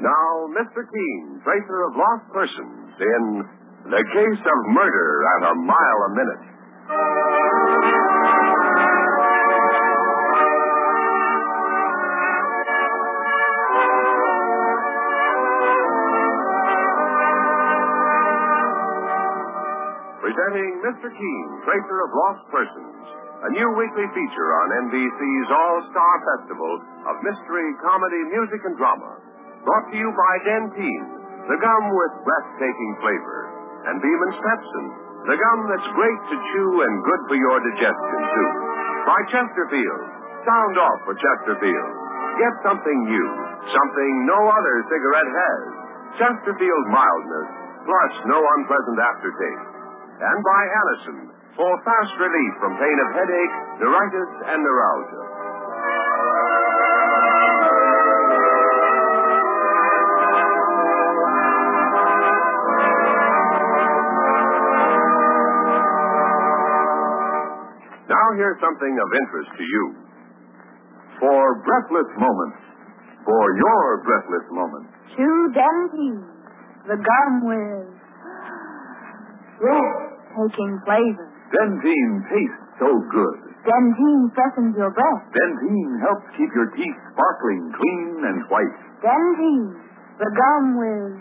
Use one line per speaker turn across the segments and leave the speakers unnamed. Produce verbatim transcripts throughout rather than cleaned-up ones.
Now, Mister Keene, tracer of lost persons in The Case of Murder at a Mile a Minute. Presenting Mister Keene, tracer of lost persons, a new weekly feature on N B C's All-Star Festival of Mystery, Comedy, Music, and Drama. Brought to you by Dentyne, the gum with breathtaking flavor, and Beeman Pepsin, the gum that's great to chew and good for your digestion, too. By Chesterfield, sound off for Chesterfield. Get something new, something no other cigarette has. Chesterfield mildness, plus no unpleasant aftertaste. And by Allison, for fast relief from pain of headache, neuritis, and neuralgia. Now here's something of interest to you. For breathless moments, for your breathless moments.
Chew Dentyne, the gum with breathtaking flavor.
Dentyne tastes so good.
Dentyne freshens your breath.
Dentyne helps keep your teeth sparkling, clean, and white.
Dentyne, the gum with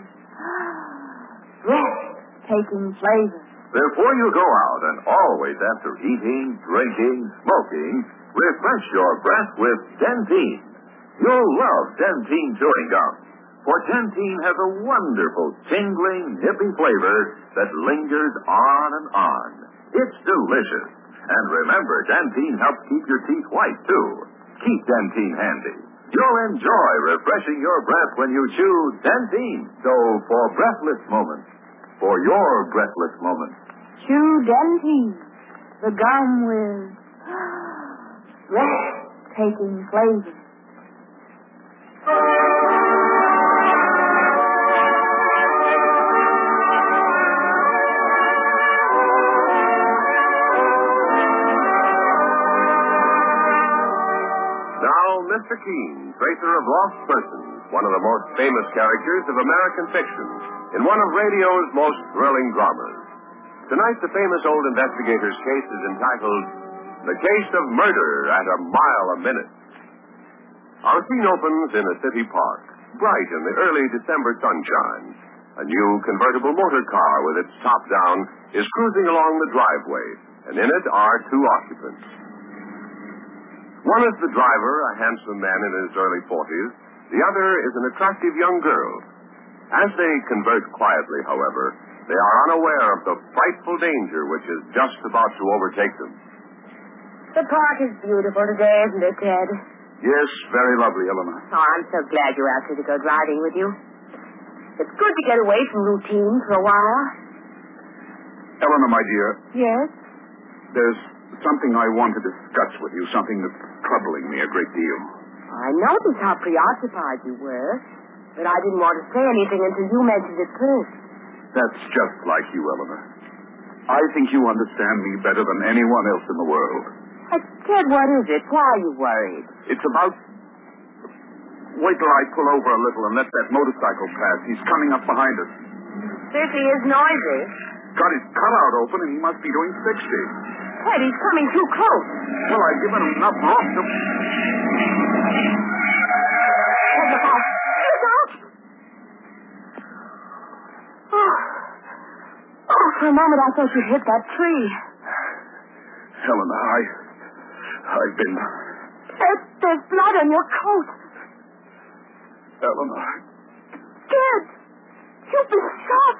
breathtaking flavor.
Before you go out, and always after eating, drinking, smoking, refresh your breath with Dentyne. You'll love Dentyne chewing gum, for Dentyne has a wonderful, tingling, nippy flavor that lingers on and on. It's delicious. And remember, Dentyne helps keep your teeth white, too. Keep Dentyne handy. You'll enjoy refreshing your breath when you chew Dentyne. So, for breathless moments, for your breathless moments,
chew Dentyne, the gum with breathtaking flavor.
Mister Keene, tracer of lost persons, one of the most famous characters of American fiction, in one of radio's most thrilling dramas. Tonight, the famous old investigator's case is entitled The Case of Murder at a Mile a Minute. Our scene opens in a city park, bright in the early December sunshine. A new convertible motor car with its top down is cruising along the driveway, and in it are two occupants. One is the driver, a handsome man in his early forties. The other is an attractive young girl. As they converse quietly, however, they are unaware of the frightful danger which is just about to overtake them.
The park is beautiful today, isn't it, Ted?
Yes, very lovely, Eleanor.
Oh, I'm so glad you asked me to go driving with you. It's good to get away from routine for a while.
Eleanor, my dear.
Yes?
There's something I want to discuss with you, something that's troubling me a great deal.
I noticed how preoccupied you were, but I didn't want to say anything until you mentioned it first.
That's just like you, Eleanor. I think you understand me better than anyone else in the world.
Uh, Ted, what is it? Why are you worried?
It's about... Wait till I pull over a little and let that motorcycle pass. He's coming up behind us.
Certainly is noisy.
Got his cutout open and he must be doing sixty.
Ted, he's coming too close.
Well, I've given him enough room to...
Ted, look out. Look out. Oh. Oh, for a moment I thought you'd hit that tree.
Helena, I... I've been...
Ted, there's blood on your coat.
Helena.
Ted, you've been shot.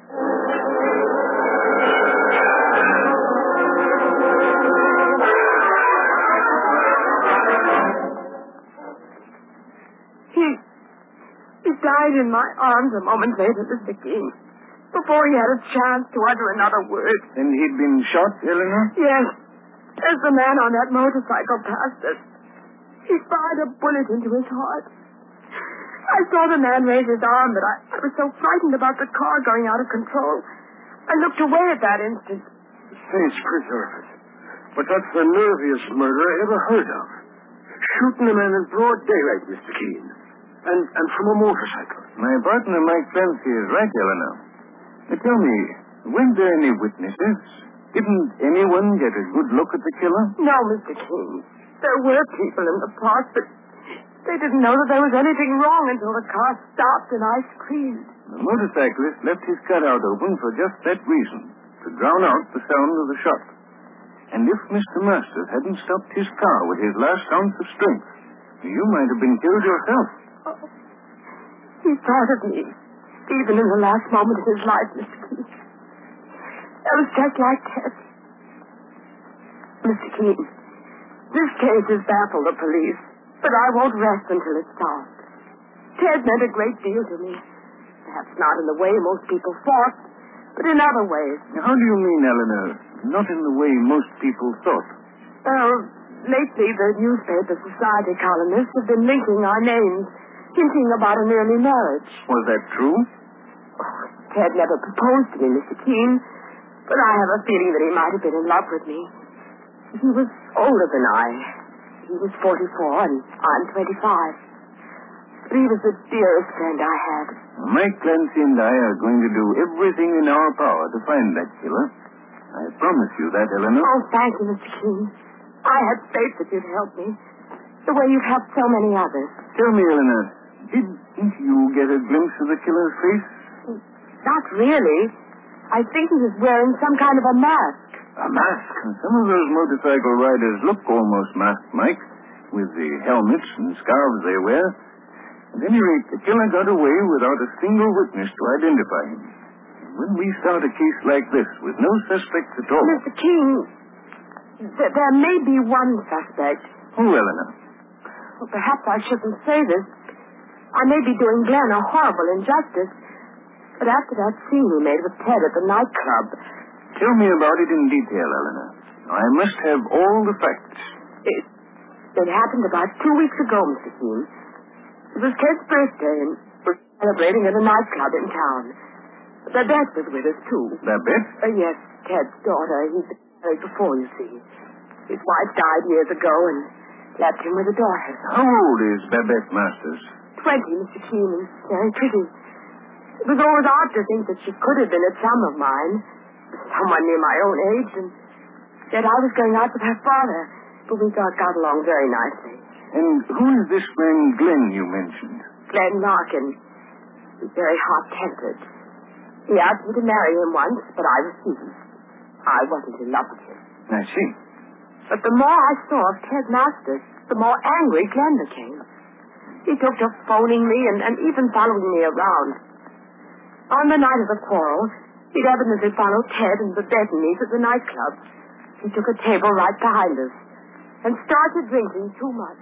He died in my arms a moment later, Mister Keene, before he had a chance to utter another word.
And he'd been shot, Eleanor?
Yes. As the man on that motorcycle passed us, he fired a bullet into his heart. I saw the man raise his arm, but I, I was so frightened about the car going out of control. I looked away at that instant.
Thanks, preserve us. But that's the nerviest murder I ever heard of. Shooting a man in broad daylight, Mister Keene. And, and from a motorcycle. My partner, Mike Clancy, is right, Eleanor. Now, tell me, weren't there any witnesses? Didn't anyone get a good look at the killer?
No, Mister King. There were people in the park, but they didn't know that there was anything wrong until the car stopped and I screamed.
The motorcyclist left his cutout open for just that reason, to drown out the sound of the shot. And if Mister Masters hadn't stopped his car with his last ounce of strength, you might have been killed yourself.
Oh, he thought of me, even in the last moment of his life, Mister Keene. That was just like Ted. Mister Keene, this case has baffled the police, but I won't rest until it's solved. Ted meant a great deal to me. Perhaps not in the way most people thought, but in other ways.
How do you mean, Eleanor? Not in the way most people thought.
Well, lately the newspaper society columnists have been linking our names, hinting about an early marriage.
Was that true?
Oh, Ted never proposed to me, Mister Keene, but I have a feeling that he might have been in love with me. He was older than I. He was forty-four, and I'm twenty-five. But he was the dearest friend I had.
Mike Clancy and I are going to do everything in our power to find that killer. I promise you that, Eleanor.
Oh, thank you, Mister Keene. I had faith that you'd help me, the way you've helped so many others.
Tell me, Eleanor, didn't you get a glimpse of the killer's face?
Not really. I think he was wearing some kind of a mask.
A mask? Some of those motorcycle riders look almost masked, Mike, with the helmets and scarves they wear. At any rate, the killer got away without a single witness to identify him. When we start a case like this with no suspects at all...
Mister Keene, th- there may be one suspect.
Who, Eleanor?
Well, perhaps I shouldn't say this. I may be doing Glenn a horrible injustice, but after that scene he made with Ted at the nightclub...
Tell me about it in detail, Eleanor. I must have all the facts.
It, it happened about two weeks ago, Mister Keene. It was Ted's birthday, and we're celebrating at a nightclub in town. Babette was with us, too.
Babette?
Uh, yes, Ted's daughter. He's been married before, you see. His wife died years ago and left him with a daughter.
How old is Babette Masters?
Twenty, Mister Keene, and very pretty. It was always odd to think that she could have been a chum of mine, someone near my own age, and yet I was going out with her father, but we got, got along very nicely.
And who is this man Glenn you mentioned?
Glenn Larkin. He's very hot-tempered. He asked me to marry him once, but I refused. I wasn't in love with him.
I see.
But the more I saw of Ted Masters, the more angry Glenn became. He took to phoning me and, and even following me around. On the night of the quarrel, he'd evidently followed Ted and Babette and me to the nightclub. He took a table right behind us and started drinking too much.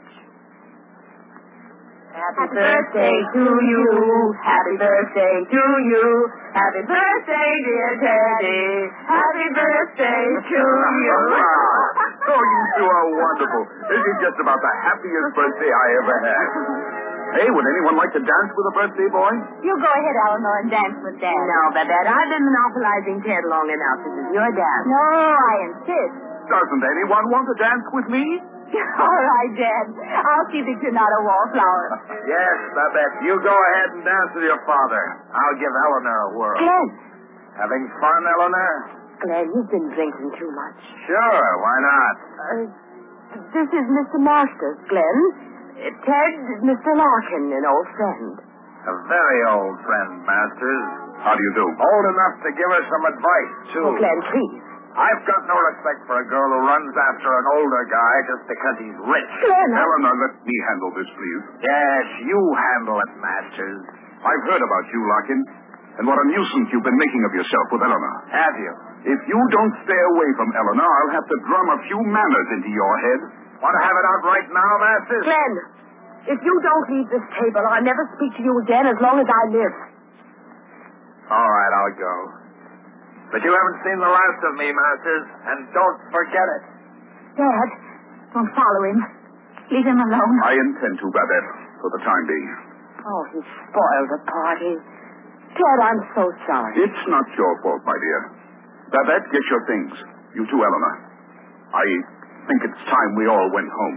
Happy birthday to you. Happy birthday to you. Happy birthday, dear Teddy. Happy birthday to you.
Oh, you two are wonderful. This is just about the happiest birthday I ever had. Hey, would anyone like to dance with a birthday boy?
You go ahead, Eleanor, and dance with Dad.
No, Babette, I've been monopolizing Ted long enough. This is your dance.
No, I insist.
Doesn't anyone want to dance with me?
All right, Dad. I'll see that you're not a wallflower.
Yes, Babette. You go ahead and dance with your father. I'll give Eleanor a whirl.
Glenn.
Having fun, Eleanor?
Glenn, you've been drinking too much.
Sure, why not?
Uh, this is Mister Masters, Glenn. Uh, Ted is Mister Larkin, an old friend.
A very old friend, Masters. How do you do? Old enough to give us some advice, too.
Oh, Glenn, please.
I've got no respect for a girl who runs after an older guy just because he's rich.
Glenn, I...
Eleanor, let me handle this, please.
Yes, you handle it, Masters.
I've heard about you, Larkin, and what a nuisance you've been making of yourself with Eleanor.
Have you?
If you don't stay away from Eleanor, I'll have to drum a few manners into your head.
Want to have it out right now, Masters?
Glenn, if you don't leave this table, I'll never speak to you again as long as I live.
All right, I'll go. But you haven't seen the last of me, Masters, and don't forget it.
Dad, don't follow him. Leave him alone.
I intend to, Babette, for the time being.
Oh, he spoiled the party. Ted, I'm so sorry.
It's not your fault, my dear. Babette, get your things. You too, Eleanor. I think it's time we all went home.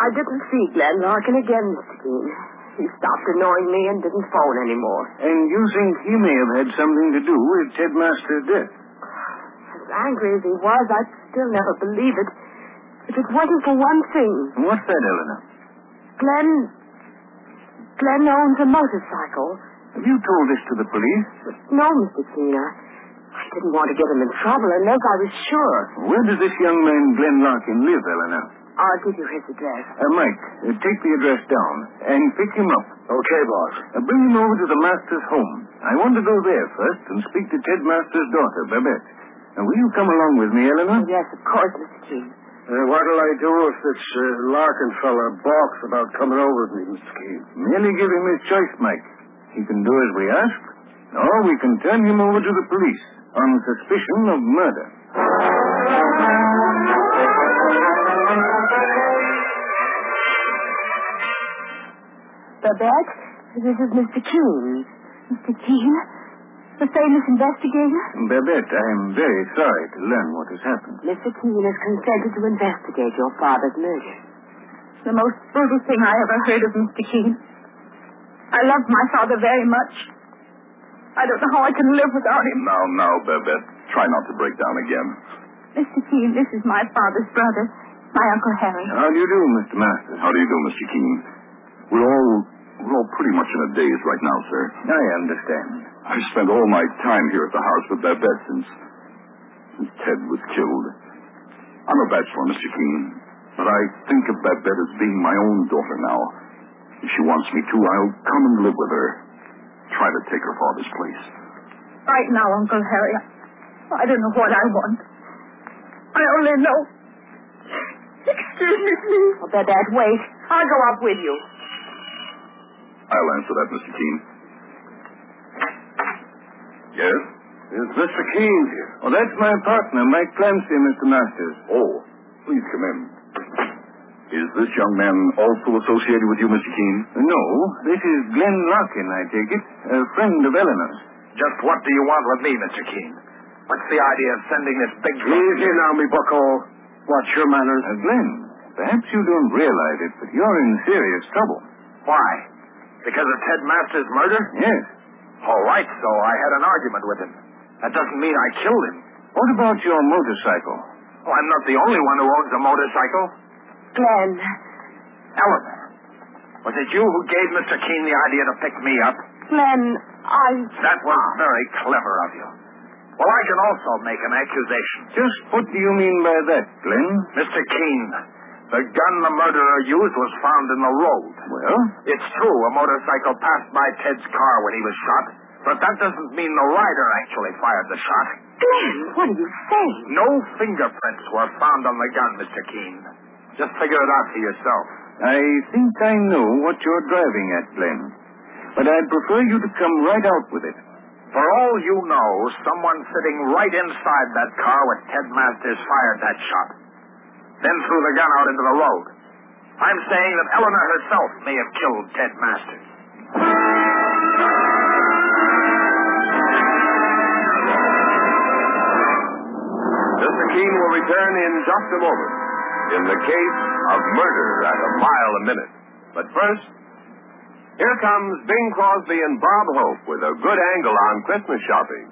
didn't see Glenn Larkin again, Mister Keene. He stopped annoying me and didn't phone anymore.
And you think he may have had something to do with Ted Masters' death?
As angry as he was, I'd still never believe it. If it wasn't for one thing.
What's that, Eleanor?
Glenn... Glenn owns a motorcycle.
Have you told this to the police?
No, Mister Keene. I, I didn't want to get him in trouble unless I was sure.
Where does this young man, Glenn Larkin, live, Eleanor?
I'll give you his address.
Uh, Mike, uh, take the address down and pick him up.
Okay, boss.
Uh, bring him over to the Masters' home. I want to go there first and speak to Ted Masters' daughter, Babette. Now, will you come along with me, Eleanor?
Yes, of course, Mister Keene.
Uh, what'll I do if this uh, Larkin fella balks about coming over with me, Mister Keene?
Merely give him his choice, Mike. He can do as we ask, or we can turn him over to the police on suspicion of murder.
Babette, this is Mister Keene. Mister Keene? The famous investigator?
Babette, I am very sorry to learn what has happened.
Mister Keene has consented to investigate your father's murder.
The most brutal thing I ever heard of, Mister Keene. I love my father very much. I don't know how I can live without him.
Now, now, Babette, try not to break down again.
Mister Keene, this is my father's brother, my Uncle Harry.
How do you do, Mister Masters?
How do you do, Mister Keene? We're all, we're all pretty much in a daze right now, sir.
I understand.
I've spent all my time here at the house with Babette since, since Ted was killed. I'm a bachelor, Mister Keene, but I think of Babette as being my own daughter now. If she wants me to, I'll come and live with her. Try to take her father's place.
Right now, Uncle Harry, I don't know what I want. I only know. Excuse me, please.
Oh, Babette, wait. I'll go up with you.
I'll answer that, Mister Keene. Yes?
Is Mister Keene here? Oh, that's my partner, Mike Clancy, Mister Masters.
Oh, please come in. Is this young man also associated with you, Mister Keene?
No, this is Glenn Larkin, I take it, a friend of Eleanor's.
Just what do you want with me, Mister Keene? What's the idea of sending this big...
Easy now, me bucko. Watch your manners.
Uh, Glenn, perhaps you don't realize it, but you're in serious trouble.
Why? Because of Ted Masters' murder?
Yes.
All right, so I had an argument with him. That doesn't mean I killed him.
What about your motorcycle?
Oh, I'm not the only one who owns a motorcycle.
Glenn.
Eleanor, was it you who gave Mister Keene the idea to pick me up?
Glenn, I...
That was very clever of you. Well, I can also make an accusation.
Just what do you mean by that, Glenn?
Mister Keene, the gun the murderer used was found in the road.
Well?
It's true, a motorcycle passed by Ted's car when he was shot, but that doesn't mean the rider actually fired the shot.
Glenn, what are you saying?
No fingerprints were found on the gun, Mister Keene. Just figure it out for yourself.
I think I know what you're driving at, Glenn. But I'd prefer you to come right out with it.
For all you know, someone sitting right inside that car with Ted Masters fired that shot. Then threw the gun out into the road. I'm saying that Eleanor herself may have killed Ted Masters.
Mister Keene will return in just a moment in the case of murder at a mile a minute. But first, here comes Bing Crosby and Bob Hope with a good angle on Christmas shopping.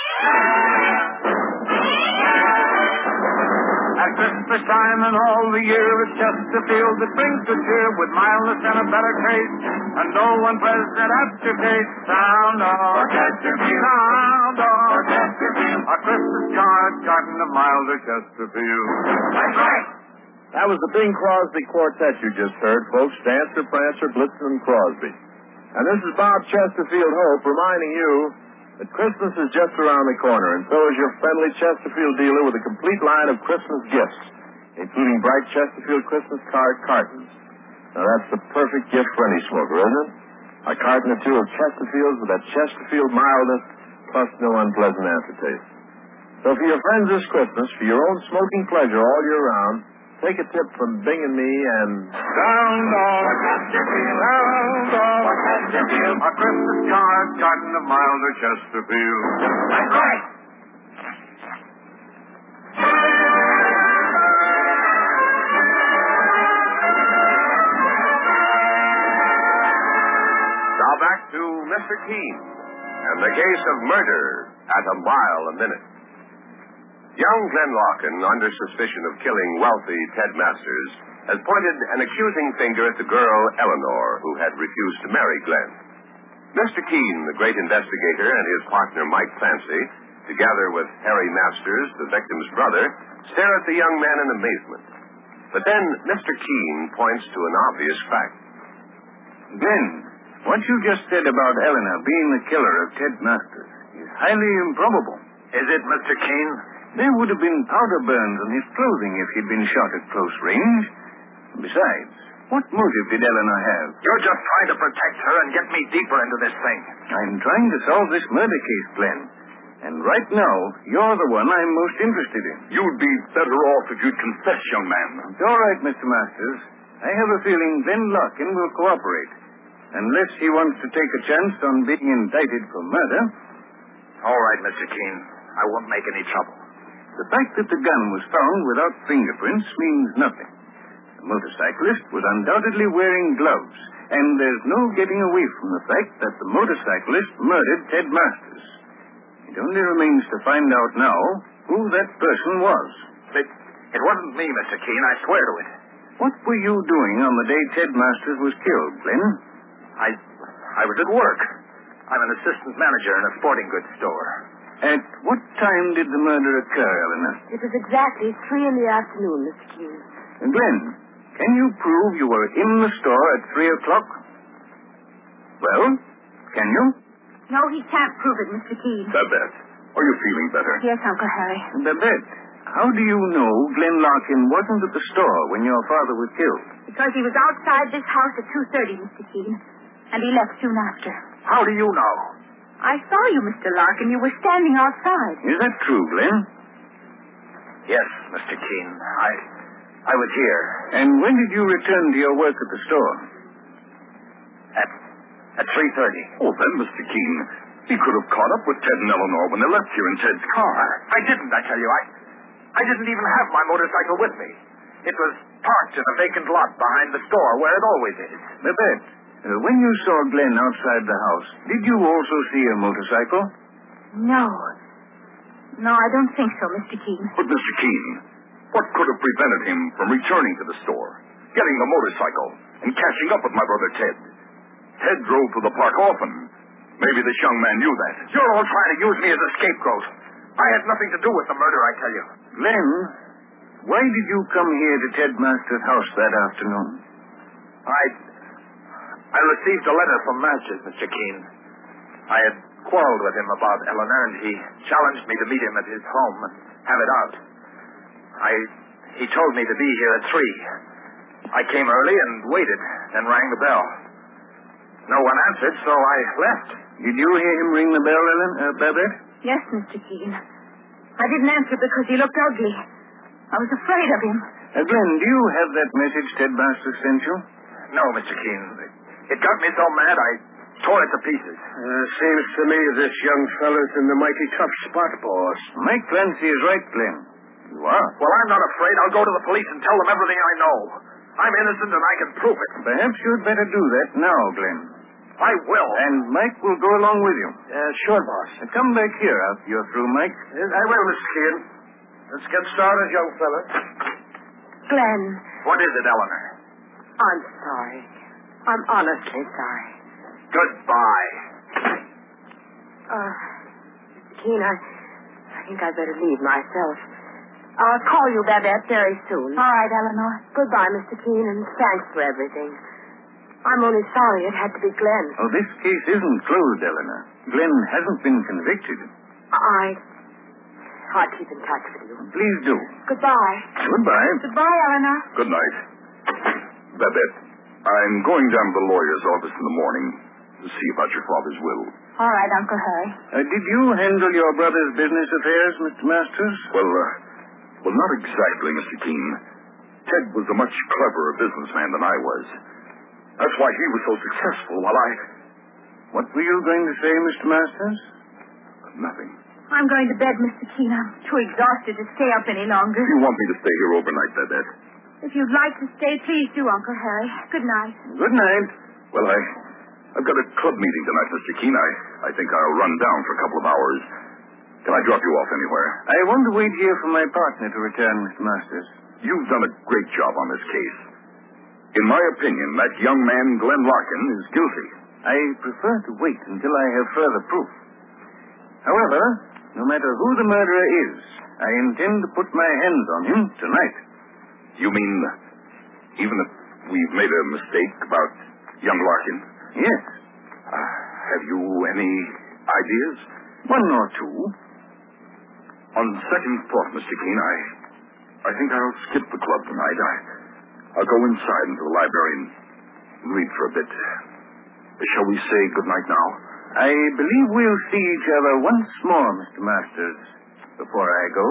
At Christmas time and all the year, it's Chesterfield that brings good cheer with mildness and a better taste, and no one present aftertaste. Sound off, Chesterfield. Sound off, Chesterfield. A Christmas card, carton of milder Chesterfield. That's right.
That was the Bing Crosby Quartet you just heard, folks. Dancer, Prancer, Blitzen, and Crosby. And this is Bob Chesterfield Hope reminding you that Christmas is just around the corner, and so is your friendly Chesterfield dealer with a complete line of Christmas gifts, including bright Chesterfield Christmas card cartons. Now, that's the perfect gift for any smoker, isn't it? A carton or two of Chesterfields with that Chesterfield mildness, plus no unpleasant aftertaste. So for your friends this Christmas, for your own smoking pleasure all year round, take a tip from Bing and me and...
Sound off, Chesterfield. Sound off, Chesterfield. A Christmas card, carton of milder Chesterfield. That's right.
to Mister Keene and the case of murder at a mile a minute. Young Glenn Larkin, under suspicion of killing wealthy Ted Masters, has pointed an accusing finger at the girl Eleanor, who had refused to marry Glenn. Mister Keene, the great investigator, and his partner Mike Clancy, together with Harry Masters, the victim's brother, stare at the young man in amazement. But then Mister Keene points to an obvious fact.
Glenn, what you just said about Eleanor being the killer of Ted Masters is highly improbable.
Is it, Mister Keene?
There would have been powder burns on his clothing if he'd been shot at close range. Besides, what motive did Eleanor have?
You're just trying to protect her and get me deeper into this thing.
I'm trying to solve this murder case, Glenn. And right now, you're the one I'm most interested in.
You'd be better off if you'd confess, young man.
It's all right, Mister Masters. I have a feeling Glenn Larkin will cooperate. Unless he wants to take a chance on being indicted for murder.
All right, Mister Keene. I won't make any trouble.
The fact that the gun was found without fingerprints means nothing. The motorcyclist was undoubtedly wearing gloves, and there's no getting away from the fact that the motorcyclist murdered Ted Masters. It only remains to find out now who that person was.
It, it wasn't me, Mister Keene. I swear to it.
What were you doing on the day Ted Masters was killed, Glenn?
I, I was at work. I'm an assistant manager in a sporting goods store.
At what time did the murder occur, Eleanor?
It was exactly three in the afternoon, Mister Keene.
Glenn, can you prove you were in the store at three o'clock? Well, can you?
No, he can't prove it, Mister Keene.
Babette, are you feeling better?
Yes, Uncle Harry.
Babette, how do you know Glenn Larkin wasn't at the store when your father was killed?
Because he was outside this house at two thirty, Mister Keene, and he left soon after.
How do you know?
I saw you, Mister Larkin. You were standing outside.
Is that true, Glenn?
Yes, Mister Keene. I, I was here.
And when did you return to your work at the store?
At, at three thirty.
Oh, then, Mister Keene, he could have caught up with Ted and Eleanor when they left here in Ted's car.
I didn't, I tell you. I, I didn't even have my motorcycle with me. It was parked in a vacant lot behind the store, where it always is.
Babette, uh, when you saw Glenn outside the house, did you also see a motorcycle?
No. No, I don't think so, Mister Keene.
But, Mister Keene, what could have prevented him from returning to the store, getting the motorcycle, and catching up with my brother Ted? Ted drove to the park often. Maybe this young man knew that.
You're all trying to use me as a scapegoat. I had nothing to do with the murder, I tell you.
Glenn, why did you come here to Ted Masters' house that afternoon?
I... I received a letter from Masters, Mister Keene. I had quarreled with him about Eleanor, and he challenged me to meet him at his home and have it out. I... He told me to be here at three. I came early and waited, then rang the bell. No one answered, so I left.
Did you hear him ring the bell, Ellen, uh, Babette?
Yes, Mister Keene. I didn't answer because he looked ugly. I was afraid of him.
Uh, Glenn, do you have that message Ted Masters sent you?
No, Mister Keene. It got me so mad I tore it to pieces.
Uh, seems to me this young fellow's in the mighty tough spot, boss.
Mike Clancy is right, Glenn. You are.
Well, I'm not afraid. I'll go to the police and tell them everything I know. I'm innocent and I can prove it.
Perhaps you'd better do that now, Glenn.
I will.
And Mike will go along with you.
Uh, sure, boss.
Uh, come back here after you're through, Mike.
Yes, I will, Mister Keene. Let's get started, young fella.
Glenn,
What is it, Eleanor?
I'm sorry. I'm honestly sorry.
Goodbye.
Uh, Mister Keene, I, I think I'd better leave myself. I'll call you, Babette, very soon.
All right, Eleanor.
Goodbye, Mister Keene, and thanks for everything. I'm only sorry it had to be Glenn.
Oh, this case isn't closed, Eleanor. Glenn hasn't been convicted.
I... I'll keep in touch with you.
Please do.
Goodbye.
Goodbye.
Goodbye, Eleanor.
Good night. Babette, I'm going down to the lawyer's office in the morning to see about your father's will.
All right, Uncle Harry.
Uh, did you handle your brother's business affairs, Mister Masters?
Well, uh, well, not exactly, Mister Keene. Ted was a much cleverer businessman than I was. That's why he was so successful while I...
What were you going to say, Mister Masters?
Nothing.
I'm going to bed, Mister Keene. I'm too exhausted to stay up any longer.
You want me to stay here overnight, Babette?
If you'd like to stay, please do, Uncle Harry. Good night.
Good night.
Well, I... I've got a club meeting tonight, Mister Keene. I, I think I'll run down for a couple of hours. Can I drop you off anywhere?
I want to wait here for my partner to return, Mister Masters.
You've done a great job on this case. In my opinion, that young man, Glenn Larkin, is guilty.
I prefer to wait until I have further proof. However, no matter who the murderer is, I intend to put my hands on him tonight.
You mean, even if we've made a mistake about young Larkin?
Yes.
Uh, have you any ideas?
One or two.
On second thought, Mister Keene, I, I think I'll skip the club tonight. I, I'll go inside into the library and read for a bit. Shall we say good night now?
I believe we'll see each other once more, Mister Masters, before I go.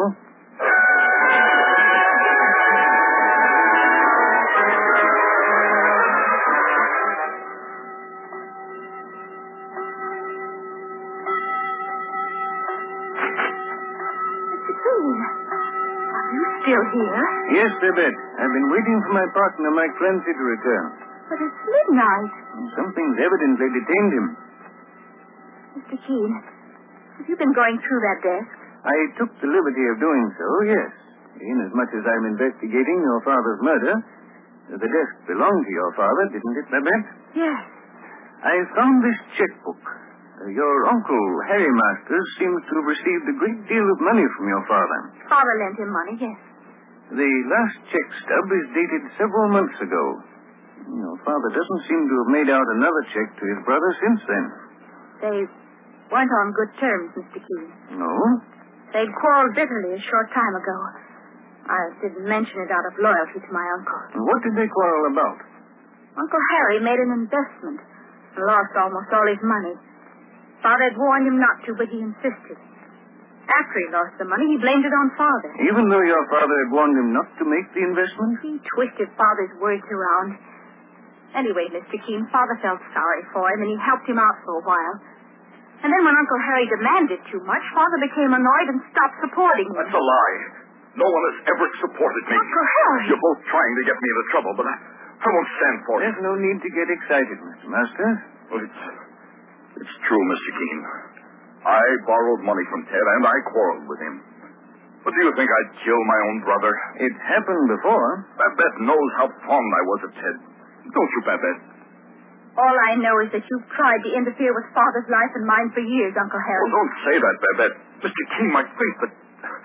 Mister Keene, are you still here?
Yes, Babette. I've been waiting for my partner, Mike Clancy, to return.
But it's midnight.
Something's evidently detained him.
Mister Keene, have you been going through that desk?
I took the liberty of doing so, yes. Inasmuch as I'm investigating your father's murder, the desk belonged to your father, didn't it, Babette?
Yes.
I found this checkbook. Uh, your uncle, Harry Masters, seems to have received a great deal of money from your father.
Father lent him money, yes.
The last check stub is dated several months ago. Your father doesn't seem to have made out another check to his brother since then.
They weren't on good terms, Mister Keene.
No?
They'd quarreled bitterly a short time ago. I didn't mention it out of loyalty to my uncle.
And what did they quarrel about?
Uncle Harry made an investment and lost almost all his money. Father had warned him not to, but he insisted. After he lost the money, he blamed it on Father.
Even though your father had warned him not to make the investment?
He twisted Father's words around. Anyway, Mister Keene, Father felt sorry for him, and he helped him out for a while. And then when Uncle Harry demanded too much, Father became annoyed and stopped supporting him.
That's a lie. No one has ever supported me.
Uncle Harry!
You're both trying to get me into trouble, but I, I won't stand for it.
There's no need to get excited, Mister Masters.
Well, it's, it's true, Mister Keene. I borrowed money from Ted, and I quarreled with him. But do you think I'd kill my own brother?
It happened before.
Babette knows how fond I was of Ted. Don't you, Babette?
All I know is that you've tried to interfere with Father's life and mine for years, Uncle Harry.
Oh, don't say that, Babette. Mister Keene might think that...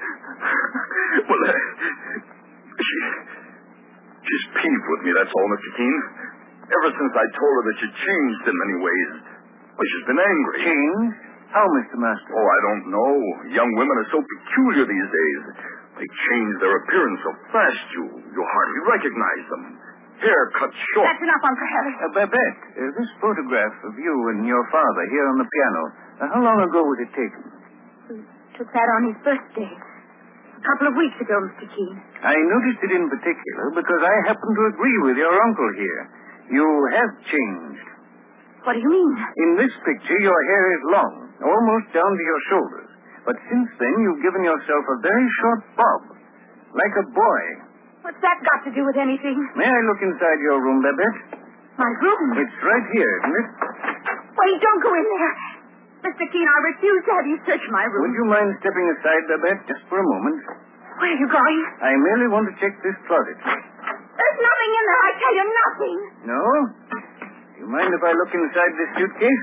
well, uh, she... She's peeved with me, that's all, Mister Keene. Ever since I told her that you'd changed in many ways. Well, she's been angry.
Changed? How, Mister Masters?
Oh, I don't know. Young women are so peculiar these days. They change their appearance so fast you, you hardly recognize them. Hair cut short.
That's enough, Uncle Harry.
Uh, Babette, uh, this photograph of you and your father here on the piano, uh, how long ago was it taken?
We took that on his birthday. A couple of weeks ago, Mister Keene.
I noticed it in particular because I happen to agree with your uncle here. You have changed.
What do you mean?
In this picture, your hair is long, almost down to your shoulders. But since then, you've given yourself a very short bob, like a boy.
What's that got to do with anything?
May I look inside your room, Babette?
My room?
It's right here, isn't it?
Wait, don't go in there. Mister Keene, I refuse to have you search my room.
Would you mind stepping aside, Babette, just for a moment?
Where are you going?
I merely want to check this closet.
There's nothing in there, I tell you, nothing.
No? Do you mind if I look inside this suitcase?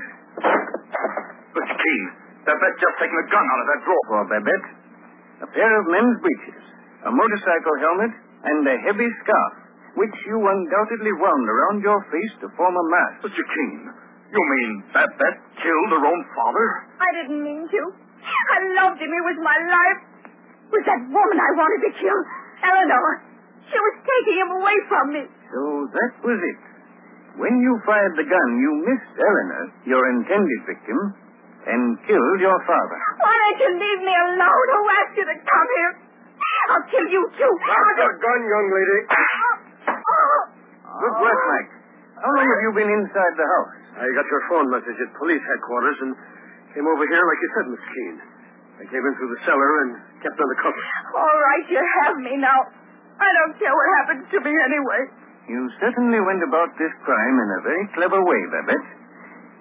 Mister Keene, Babette just taken a gun out of that drawer.
For Babette, a pair of men's breeches, a motorcycle helmet, and a heavy scarf, which you undoubtedly wound around your face to form a mask.
Mister Keene, you mean Babette killed her own father?
I didn't mean to. I loved him. He was my life. It was that woman I wanted to kill, Eleanor. She was taking him away from me.
So that was it. When you fired the gun, you missed Eleanor, your intended victim, and killed your father.
Why don't you leave me alone? Who asked you to come here? I'll kill you, too.
Drop the gun, young lady.
Good work, Mike. How long have you been inside the house?
I got your phone message at police headquarters and came over here like you said, Miss Keene. I came in through the cellar and kept under cover.
All right, you have me now. I don't care what happens to me anyway.
You certainly went about this crime in a very clever way, Babette.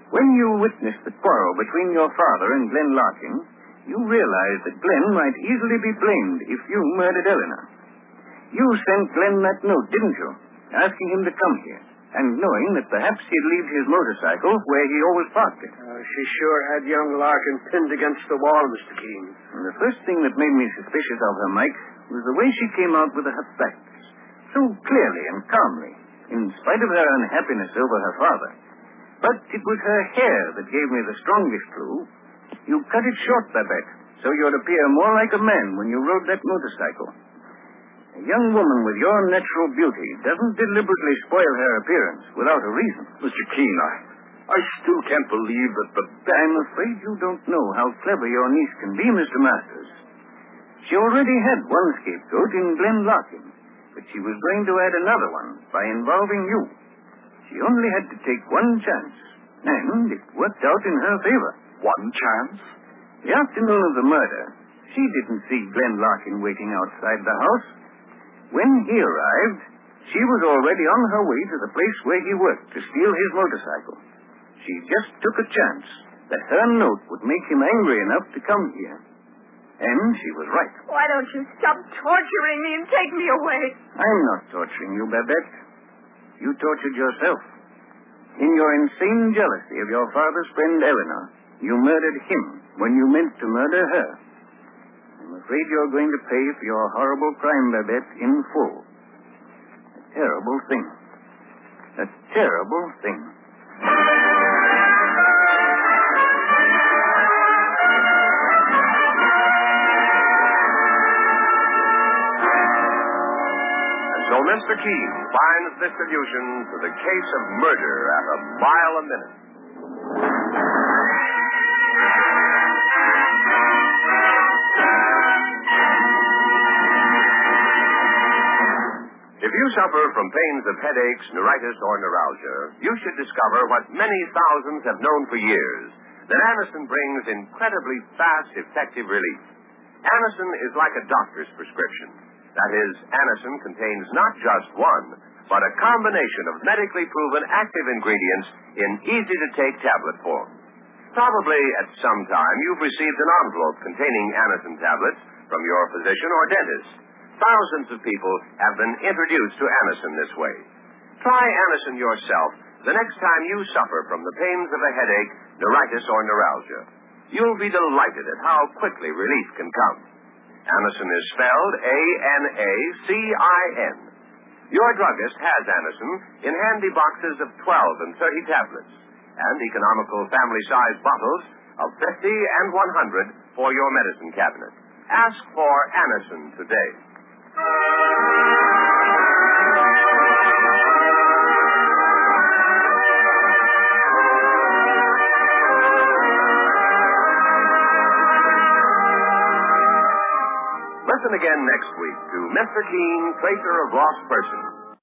When you witnessed the quarrel between your father and Glenn Larkin, you realized that Glenn might easily be blamed if you murdered Eleanor. You sent Glenn that note, didn't you? Asking him to come here, and knowing that perhaps he'd leave his motorcycle where he always parked it.
Uh, she sure had young Larkin pinned against the wall, Mister Keene.
And the first thing that made me suspicious of her, Mike, was the way she came out with her facts. So clearly and calmly, in spite of her unhappiness over her father. But it was her hair that gave me the strongest clue. You cut it short, Babette, so you'd appear more like a man when you rode that motorcycle. A young woman with your natural beauty doesn't deliberately spoil her appearance without a reason.
Mister Keene, I, I still can't believe that the...
I'm afraid you don't know how clever your niece can be, Mister Masters. She already had one scapegoat in Glenn Larkin, but she was going to add another one by involving you. She only had to take one chance, and it worked out in her favor.
One chance?
The afternoon of the murder, she didn't see Glenn Larkin waiting outside the house. When he arrived, she was already on her way to the place where he worked to steal his motorcycle. She just took a chance that her note would make him angry enough to come here. And she was right.
Why don't you stop torturing me and take me away?
I'm not torturing you, Babette. You tortured yourself. In your insane jealousy of your father's friend Eleanor, you murdered him when you meant to murder her. I'm afraid you're going to pay for your horrible crime, Babette, in full. A terrible thing. A terrible thing.
So Mister Keene finds the solution to the case of murder at a mile a minute. If you suffer from pains of headaches, neuritis, or neuralgia, you should discover what many thousands have known for years, that Anacin brings incredibly fast, effective relief. Anacin is like a doctor's prescription. That is, Anacin contains not just one, but a combination of medically proven active ingredients in easy-to-take tablet form. Probably at some time you've received an envelope containing Anacin tablets from your physician or dentist. Thousands of people have been introduced to Anacin this way. Try Anacin yourself the next time you suffer from the pains of a headache, neuritis, or neuralgia. You'll be delighted at how quickly relief can come. Anacin is spelled A N A C I N. Your druggist has Anacin in handy boxes of twelve and thirty tablets and economical family-sized bottles of fifty and one hundred for your medicine cabinet. Ask for Anacin today. Listen again next week to Mister Keene, Tracer of Lost Persons.